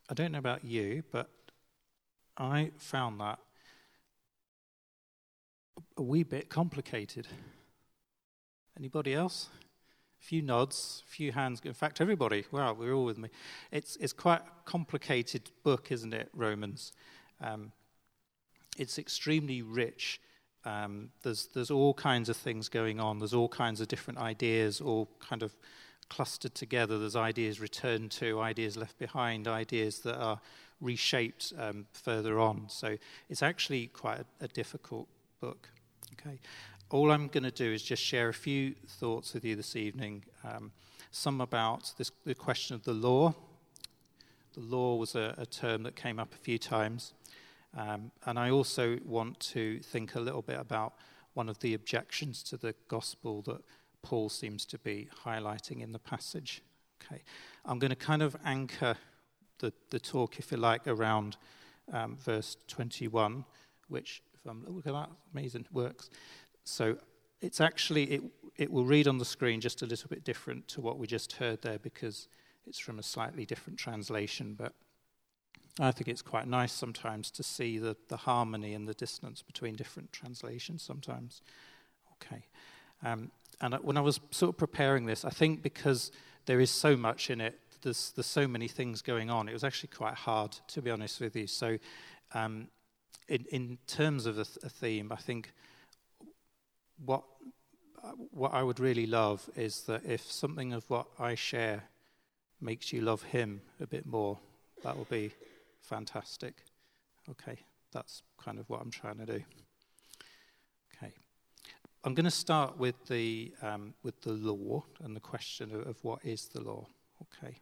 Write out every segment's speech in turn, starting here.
I don't know about you, but I found that a wee bit complicated. Anybody else? A few nods, a few hands. In fact, everybody. Wow, we're all with me. It's quite a complicated book, isn't it, Romans? It's extremely rich. There's all kinds of things going on. There's all kinds of different ideas, all kind of clustered together. There's ideas returned to, ideas left behind, ideas that are reshaped further on. So it's actually quite a difficult book. Okay. All I'm going to do is just share a few thoughts with you this evening. Some about the question of the law. The law was a term that came up a few times. And I also want to think a little bit about one of the objections to the gospel that Paul seems to be highlighting in the passage. Okay, I'm going to kind of anchor the talk, if you like, around verse 21, which, if I'm look at that, amazing, works. So it's actually, it will read on the screen just a little bit different to what we just heard there because it's from a slightly different translation, but I think it's quite nice sometimes to see the harmony and the dissonance between different translations sometimes. Okay. And when I was sort of preparing this, I think because there is so much in it, there's so many things going on, it was actually quite hard, to be honest with you. So in terms of a theme, I think what I would really love is that if something of what I share makes you love him a bit more, that will be fantastic. Okay, that's kind of what I'm trying to do. Okay, I'm going to start with the law and the question of what is the law. Okay.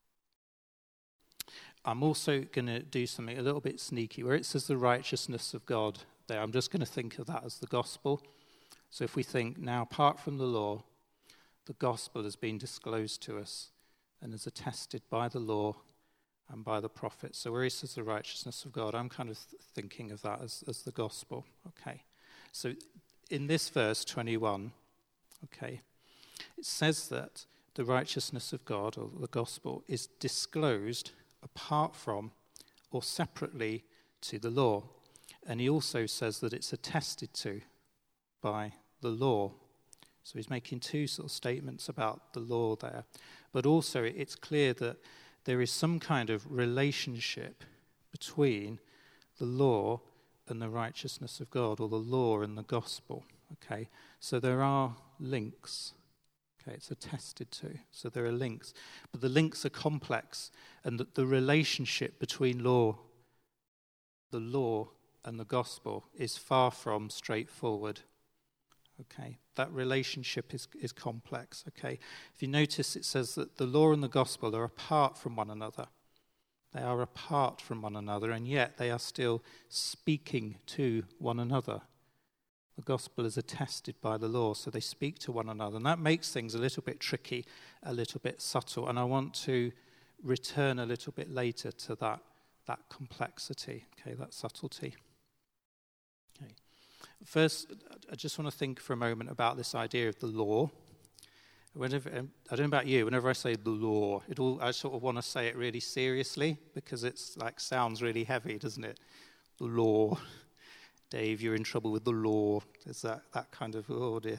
I'm also going to do something a little bit sneaky where it says the righteousness of God there. I'm just going to think of that as the gospel. So if we think now, apart from the law, the gospel has been disclosed to us and is attested by the law and by the prophets. So where he says the righteousness of God, I'm kind of thinking of that as the gospel. Okay. So in this verse 21, okay, it says that the righteousness of God, or the gospel, is disclosed apart from or separately to the law. And he also says that it's attested to by the law. So he's making two sort of statements about the law there. But also it's clear that there is some kind of relationship between the law and the righteousness of God, or the law and the gospel. Okay, so there are links. Okay, it's attested to. So there are links. But the links are complex, and the relationship between the law and the gospel is far from straightforward. Okay, that relationship is complex. Okay, if you notice, it says that the law and the gospel are apart from one another. They are apart from one another, and yet they are still speaking to one another. The gospel is attested by the law, so they speak to one another. And that makes things a little bit tricky, a little bit subtle. And I want to return a little bit later to that complexity, okay, that subtlety. Okay. First, I just want to think for a moment about this idea of the law. Whenever, I don't know about you, whenever I say the law, I sort of want to say it really seriously because it's like sounds really heavy, doesn't it? The law. Dave, you're in trouble with the law. There's that kind of, oh dear.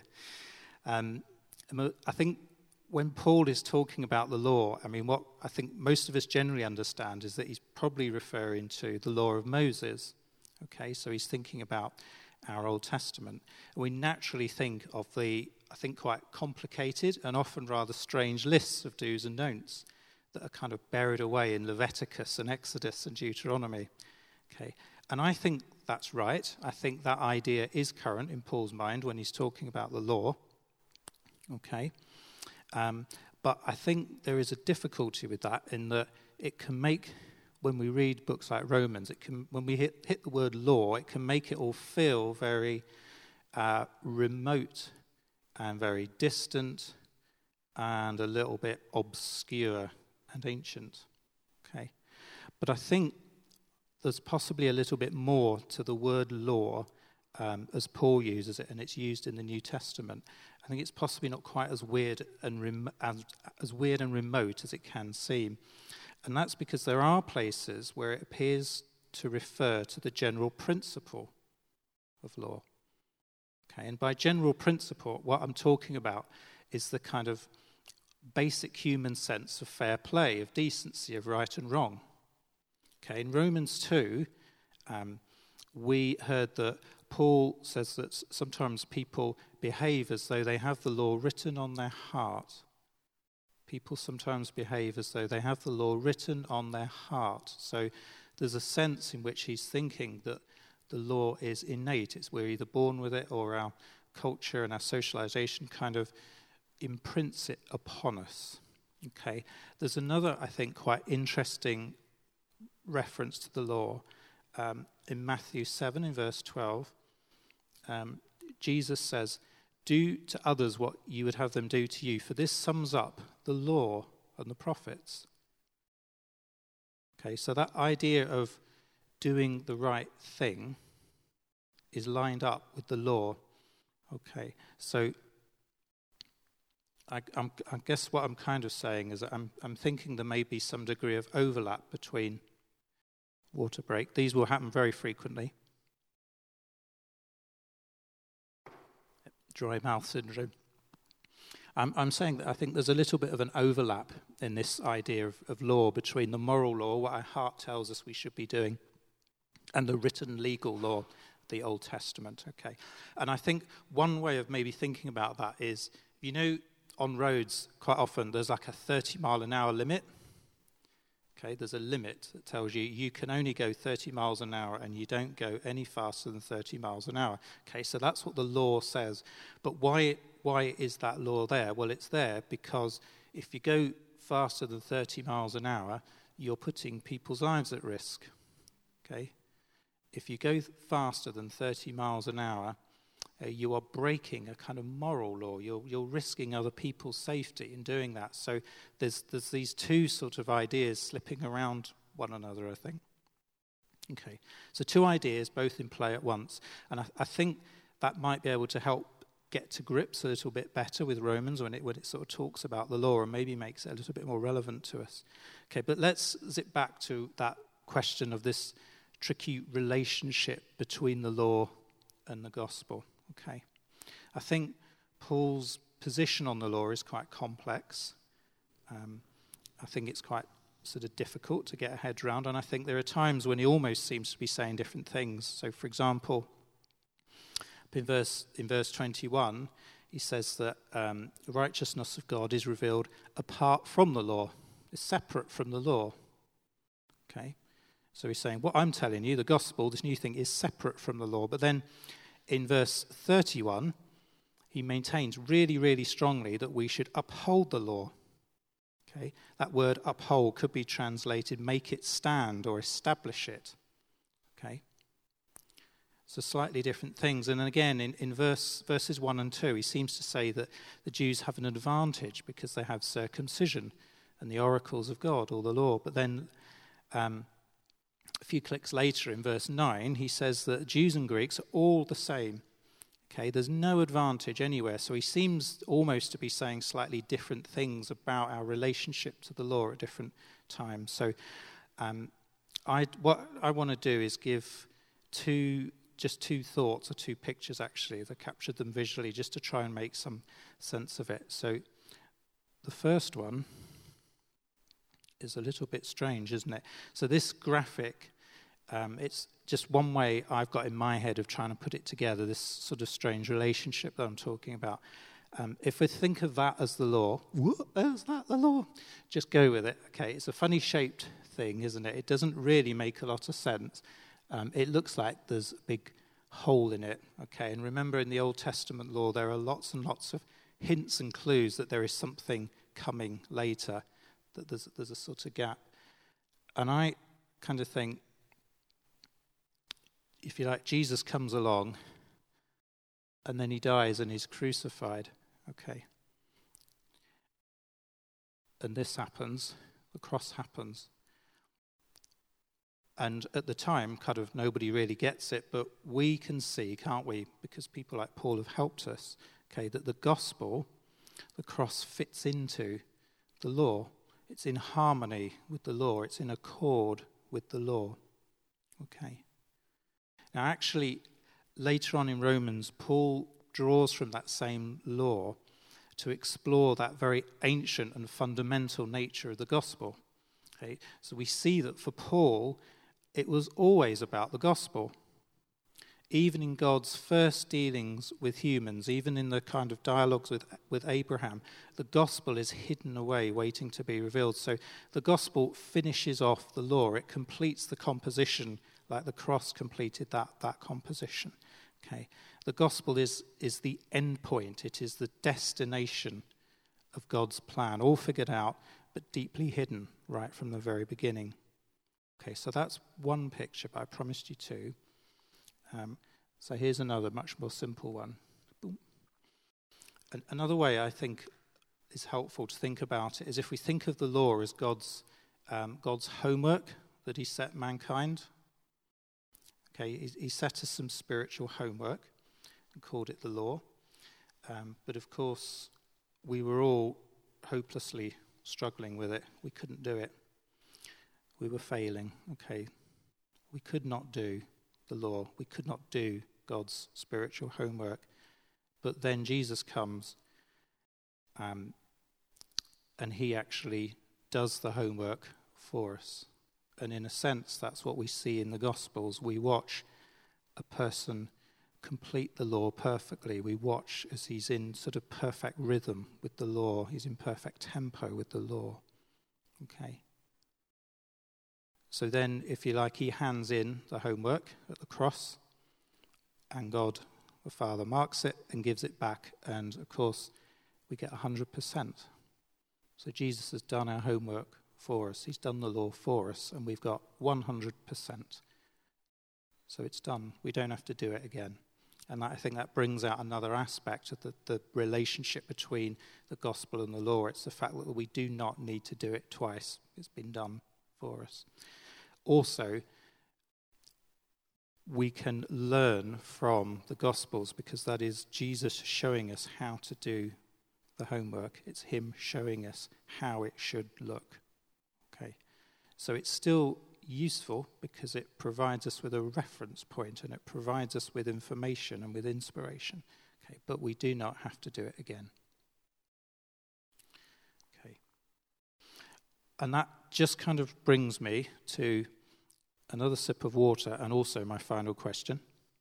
I think when Paul is talking about the law, I mean, what I think most of us generally understand is that he's probably referring to the law of Moses. Okay, so he's thinking about our Old Testament. And we naturally think of the, I think, quite complicated and often rather strange lists of do's and don'ts that are kind of buried away in Leviticus and Exodus and Deuteronomy. Okay, and I think that's right. I think that idea is current in Paul's mind when he's talking about the law. Okay. But I think there is a difficulty with that in that it can make, when we read books like Romans, it can, when we hit the word law, it can make it all feel very remote and very distant and a little bit obscure and ancient. Okay. But I think there's possibly a little bit more to the word law as Paul uses it, and it's used in the New Testament. I think it's possibly not quite as weird and remote as it can seem. And that's because there are places where it appears to refer to the general principle of law. Okay, and by general principle, what I'm talking about is the kind of basic human sense of fair play, of decency, of right and wrong. Okay, in Romans 2, we heard that Paul says that sometimes people behave as though they have the law written on their heart. People sometimes behave as though they have the law written on their heart. So there's a sense in which he's thinking that the law is innate. We're either born with it, or our culture and our socialization kind of imprints it upon us. Okay, there's another, I think, quite interesting reference to the law in Matthew 7 in verse 12. Jesus says, "Do to others what you would have them do to you, for this sums up the law and the prophets." Okay, so that idea of doing the right thing is lined up with the law. Okay, so I guess what I'm kind of saying is that I'm thinking there may be some degree of overlap between water break. These will happen very frequently. Dry mouth syndrome. I'm saying that I think there's a little bit of an overlap in this idea of law between the moral law, what our heart tells us we should be doing, and the written legal law, the Old Testament. Okay, and I think one way of maybe thinking about that is, you know, on roads quite often there's like a 30 mile an hour limit. Okay, there's a limit that tells you you can only go 30 miles an hour and you don't go any faster than 30 miles an hour. Okay, so that's what the law says. But why is that law there? Well, it's there because if you go faster than 30 miles an hour, you're putting people's lives at risk. Okay? If you go faster than 30 miles an hour, you are breaking a kind of moral law. You're risking other people's safety in doing that. So there's these two sort of ideas slipping around one another, I think. Okay, so two ideas both in play at once. And I think that might be able to help get to grips a little bit better with Romans when it sort of talks about the law and maybe makes it a little bit more relevant to us. Okay, but let's zip back to that question of this tricky relationship between the law and the gospel. Okay, I think Paul's position on the law is quite complex. I think it's quite sort of difficult to get a head around, and I think there are times when he almost seems to be saying different things. So, for example, in verse 21, he says that the righteousness of God is revealed apart from the law. It's separate from the law. Okay, so he's saying, what I'm telling you, the gospel, this new thing, is separate from the law. But then in verse 31, he maintains really, really strongly that we should uphold the law. Okay, that word uphold could be translated make it stand or establish it. Okay, so slightly different things. And again, in verses 1 and 2, he seems to say that the Jews have an advantage because they have circumcision and the oracles of God, or the law. But then a few clicks later in verse 9, he says that Jews and Greeks are all the same. Okay, there's no advantage anywhere. So he seems almost to be saying slightly different things about our relationship to the law at different times. So what I want to do is give two thoughts, or two pictures actually, that captured them visually, just to try and make some sense of it. So the first one is a little bit strange, isn't it? So this graphic, it's just one way I've got in my head of trying to put it together, this sort of strange relationship that I'm talking about. If we think of that as the law, is that the law? Just go with it. Okay, it's a funny shaped thing, isn't it? It doesn't really make a lot of sense. It looks like there's a big hole in it. Okay, and remember in the Old Testament law, there are lots and lots of hints and clues that there is something coming later, that there's a sort of gap. And I kind of think, if you like, Jesus comes along and then he dies and he's crucified. Okay. And this happens, the cross happens. And at the time, kind of nobody really gets it, but we can see, can't we, because people like Paul have helped us, okay, that the gospel, the cross fits into the law. It's in harmony with the law. It's in accord with the law. Okay. Now, actually, later on in Romans, Paul draws from that same law to explore that very ancient and fundamental nature of the gospel. Okay. So we see that for Paul, it was always about the gospel. Even in God's first dealings with humans, even in the kind of dialogues with Abraham, the gospel is hidden away, waiting to be revealed. So the gospel finishes off the law. It completes the composition, like the cross completed that composition. Okay. The gospel is the end point. It is the destination of God's plan, all figured out, but deeply hidden right from the very beginning. Okay, so that's one picture, but I promised you two. So here's another, much more simple one. Boom. Another way I think is helpful to think about it is if we think of the law as God's homework that he set mankind. Okay, he set us some spiritual homework and called it the law. But of course, we were all hopelessly struggling with it. We couldn't do it. We were failing. Okay, we could not do the law. We could not do God's spiritual homework. But then Jesus comes and he actually does the homework for us. And in a sense, that's what we see in the Gospels. We watch a person complete the law perfectly. We watch as he's in sort of perfect rhythm with the law. He's in perfect tempo with the law. Okay. So then, if you like, he hands in the homework at the cross, and God, the Father, marks it and gives it back. And, of course, we get 100%. So Jesus has done our homework for us. He's done the law for us, and we've got 100%. So it's done. We don't have to do it again. And I think that brings out another aspect of the relationship between the gospel and the law. It's the fact that we do not need to do it twice. It's been done for us. Also, we can learn from the Gospels because that is Jesus showing us how to do the homework. It's him showing us how it should look. Okay, so it's still useful because it provides us with a reference point and it provides us with information and with inspiration. Okay, but we do not have to do it again. Okay, and that just kind of brings me to another sip of water and also my final question.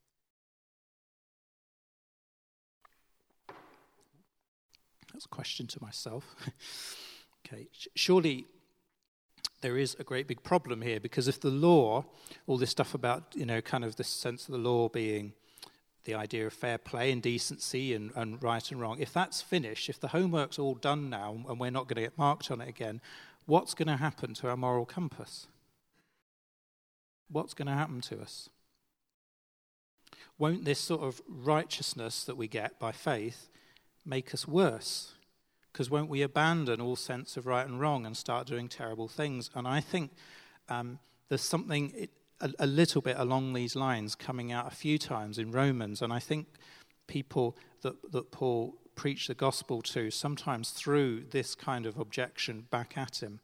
That's a question to myself. Okay, surely there is a great big problem here because if the law, all this stuff about, kind of this sense of the law being the idea of fair play and decency and right and wrong, if that's finished, if the homework's all done now and we're not going to get marked on it again, what's going to happen to our moral compass? What's going to happen to us? Won't this sort of righteousness that we get by faith make us worse? Because won't we abandon all sense of right and wrong and start doing terrible things? And I think there's something a little bit along these lines coming out a few times in Romans, and I think people that Paul preached the gospel to sometimes threw this kind of objection back at him.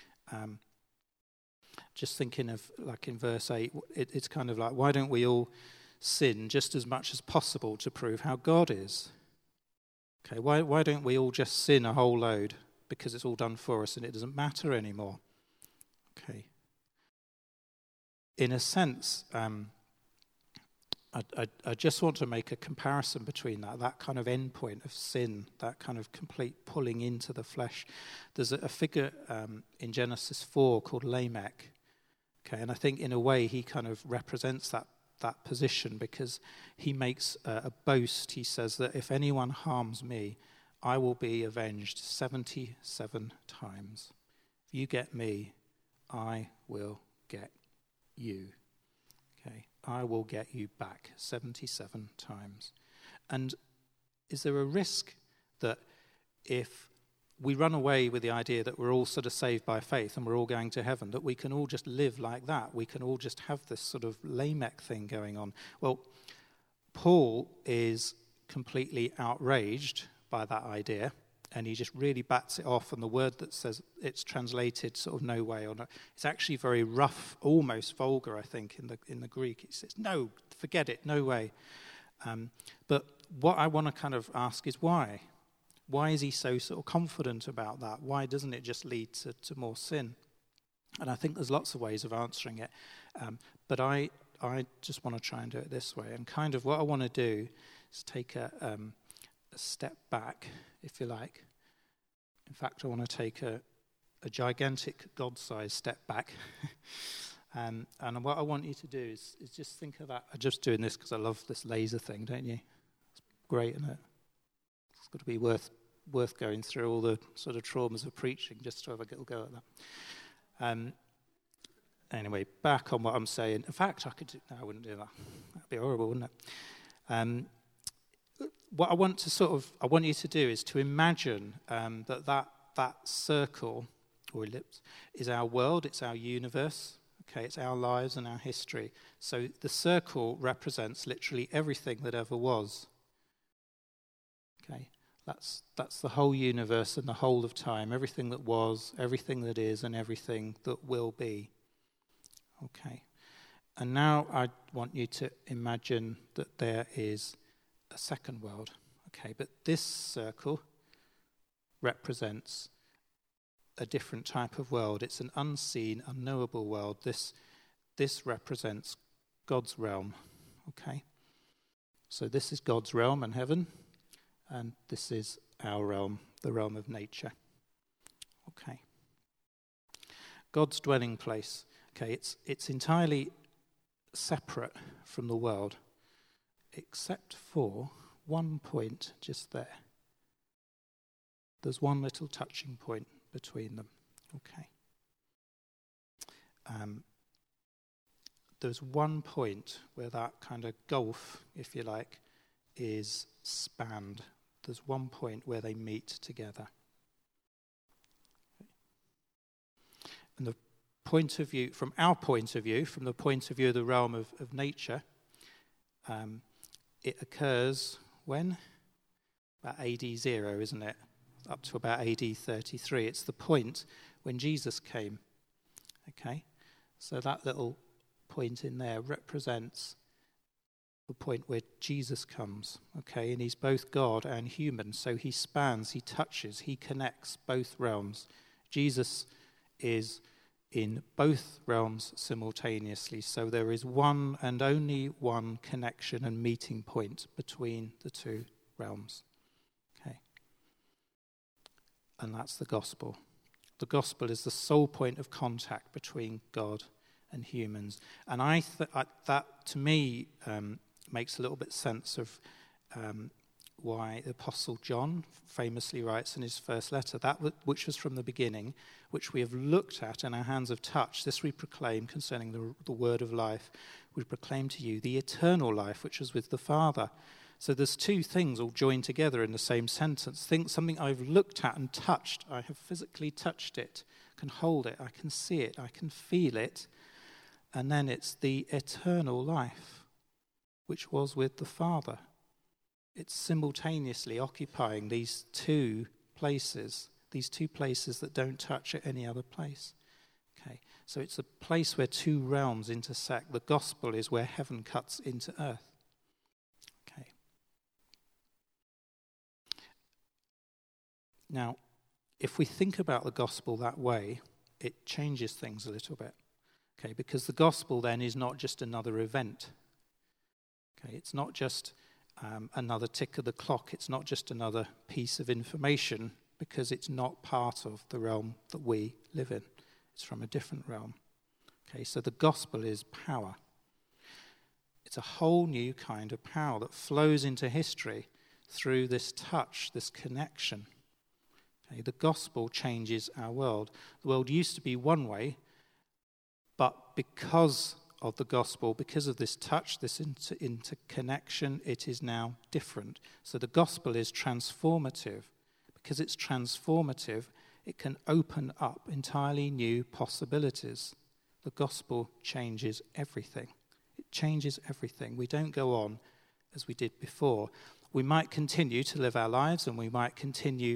Just thinking of, like in verse 8, it's kind of like, why don't we all sin just as much as possible to prove how God is? Okay, why don't we all just sin a whole load because it's all done for us and it doesn't matter anymore? Okay. In a sense, I just want to make a comparison between that kind of endpoint of sin, that kind of complete pulling into the flesh. There's a figure in Genesis 4 called Lamech. Okay, and I think in a way he kind of represents that position because he makes a boast. He says that if anyone harms me, I will be avenged 77 times. If you get me, I will get you. Okay, I will get you back 77 times. And is there a risk that if we run away with the idea that we're all sort of saved by faith and we're all going to heaven, that we can all just live like that? We can all just have this sort of Lamech thing going on. Well, Paul is completely outraged by that idea, and he just really bats it off. And the word that says it's translated sort of no way, or no, it's actually very rough, almost vulgar, I think, in the Greek. It says, no, forget it, no way. But what I want to kind of ask is why? Why is he so sort of confident about that? Why doesn't it just lead to more sin? And I think there's lots of ways of answering it. But I just want to try and do it this way. And kind of what I want to do is take a step back, if you like. In fact, I want to take a gigantic God-sized step back. And what I want you to do is just think of that. I'm just doing this because I love this laser thing, don't you? It's great, isn't it? It's got to be worth going through all the sort of traumas of preaching just to have a little go at that. Anyway, back on what I'm saying. In fact, I wouldn't do that. That'd be horrible, wouldn't it? What I want you to do is to imagine that circle or ellipse is our world, it's our universe. Okay, it's our lives and our history. So the circle represents literally everything that ever was. Okay, that's the whole universe and the whole of time, everything that was, everything that is, and everything that will be. Okay, and now I want you to imagine that there is a second world. Okay, but this circle represents a different type of world. It's an unseen, unknowable world. This represents God's realm. Okay, so this is God's realm and heaven, and this is our realm, the realm of nature. Okay, God's dwelling place. Okay, it's entirely separate from the world, except for one point just there. There's one little touching point between them. Okay. There's one point where that kind of gulf, if you like, is spanned. There's one point where they meet together. And the point of view, from our point of view, from the point of view of the realm of nature, it occurs when? About AD 0, isn't it? Up to about AD 33. It's the point when Jesus came. Okay? So that little point in there represents the point where Jesus comes. Okay? And he's both God and human. So he spans, he touches, he connects both realms. Jesus is in both realms simultaneously. So there is one and only one connection and meeting point between the two realms. Okay. And that's the gospel. The gospel is the sole point of contact between God and humans. And that, to me, makes a little bit sense of why the Apostle John famously writes in his first letter, that which was from the beginning, which we have looked at and our hands have touched, this we proclaim concerning the word of life. We proclaim to you the eternal life which was with the Father. So there's two things all joined together in the same sentence. Think something I've looked at and touched. I have physically touched it, I can hold it, I can see it, I can feel it. And then it's the eternal life which was with the Father. It's simultaneously occupying these two places that don't touch at any other place. Okay, so it's a place where two realms intersect. The gospel is where heaven cuts into earth. Okay. Now, if we think about the gospel that way, it changes things a little bit. Okay, because the gospel then is not just another event. Okay, it's not just another tick of the clock. It's not just another piece of information, because it's not part of the realm that we live in. It's from a different realm. Okay, so the gospel is power. It's a whole new kind of power that flows into history through this touch, this connection. Okay, the gospel changes our world. The world used to be one way, but because of the gospel, because of this touch, this interconnection, it is now different. So the gospel is transformative. Because it's transformative, it can open up entirely new possibilities. The gospel changes everything. It changes everything. We don't go on as we did before. We might continue to live our lives, and we might continue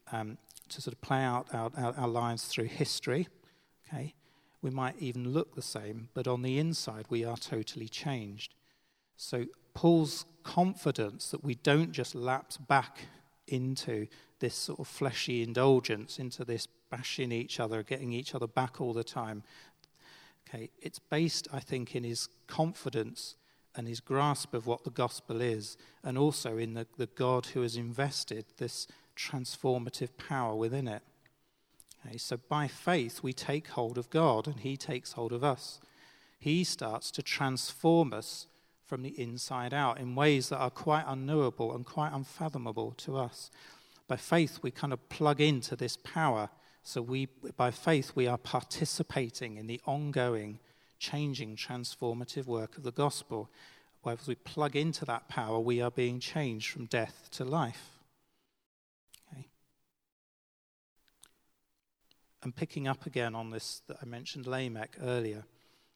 to sort of play out our lives through history, okay, we might even look the same, but on the inside we are totally changed. So Paul's confidence that we don't just lapse back into this sort of fleshy indulgence, into this bashing each other, getting each other back all the time, okay, it's based, I think, in his confidence and his grasp of what the gospel is, and also in the God who has invested this transformative power within it. Okay, so by faith we take hold of God and he takes hold of us. He starts to transform us from the inside out in ways that are quite unknowable and quite unfathomable to us. By faith we kind of plug into this power. So by faith we are participating in the ongoing, changing, transformative work of the gospel. As we plug into that power, we are being changed from death to life. Okay. And picking up again on this that I mentioned Lamech earlier,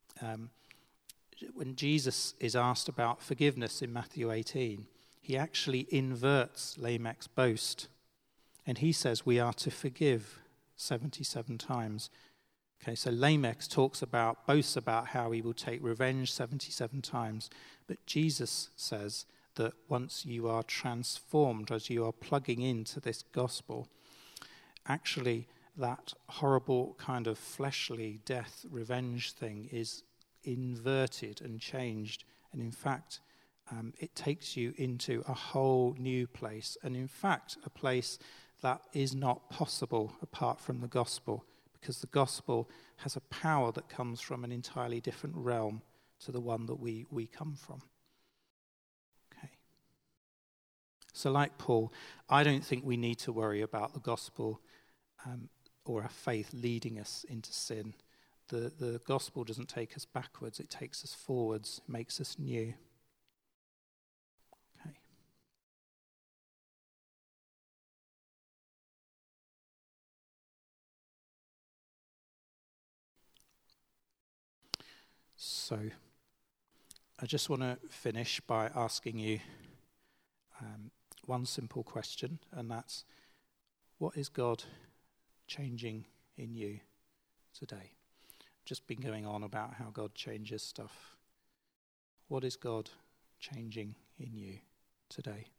when Jesus is asked about forgiveness in Matthew 18, he actually inverts Lamech's boast. And he says we are to forgive 77 times. Okay, so Lamech boasts about how he will take revenge 77 times. But Jesus says that once you are transformed, as you are plugging into this gospel, actually that horrible kind of fleshly death revenge thing is inverted and changed. And in fact, it takes you into a whole new place. And in fact, a place that is not possible apart from the gospel, because the gospel has a power that comes from an entirely different realm to the one that we come from. Okay. So like Paul, I don't think we need to worry about the gospel or our faith leading us into sin. The gospel doesn't take us backwards, it takes us forwards, makes us new. Okay. So, I just want to finish by asking you one simple question, and that's, what is God changing in you today? Just been going on about how God changes stuff. What is God changing in you today?